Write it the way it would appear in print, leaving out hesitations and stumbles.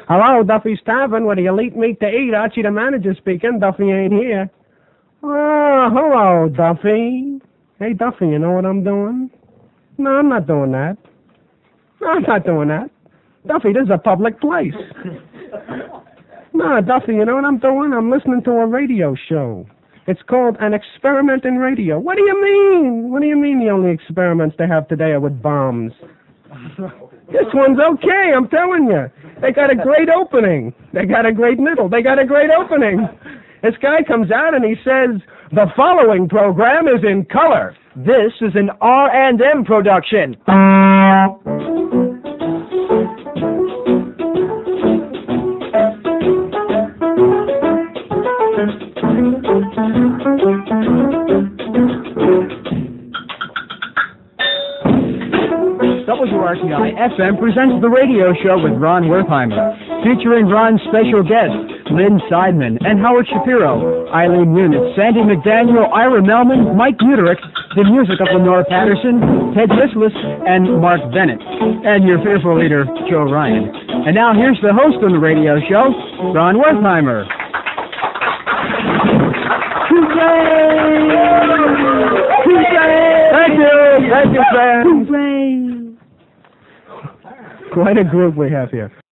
Hello, Duffy's Tavern with the elite meat to eat. Archie the manager speaking. Duffy ain't here. Oh, hello, Duffy. Hey, Duffy, you know what I'm doing? No, I'm not doing that. No, I'm not doing that. Duffy, this is a public place. No, Duffy, you know what I'm doing? I'm listening to a radio show. It's called An Experiment in Radio. What do you mean? What do you mean the only experiments they have today are with bombs? This one's okay, I'm telling you. They got a great opening. They got a great middle. They got a great opening. This guy comes out and he says, the following program is in color. This is an R&M production. WRTI FM presents the radio show with Ron Wertheimer, featuring Ron's special guests, Lynn Seidman and Howard Shapiro, Eileen Muniz, Sandy McDaniel, Ira Melman, Mike Muterick, the music of Lenore Patterson, Ted Listless, and Mark Bennett, and your fearful leader, Joe Ryan. And now here's the host of the radio show, Ron Wertheimer. Thank you, fans. Quite a group we have here.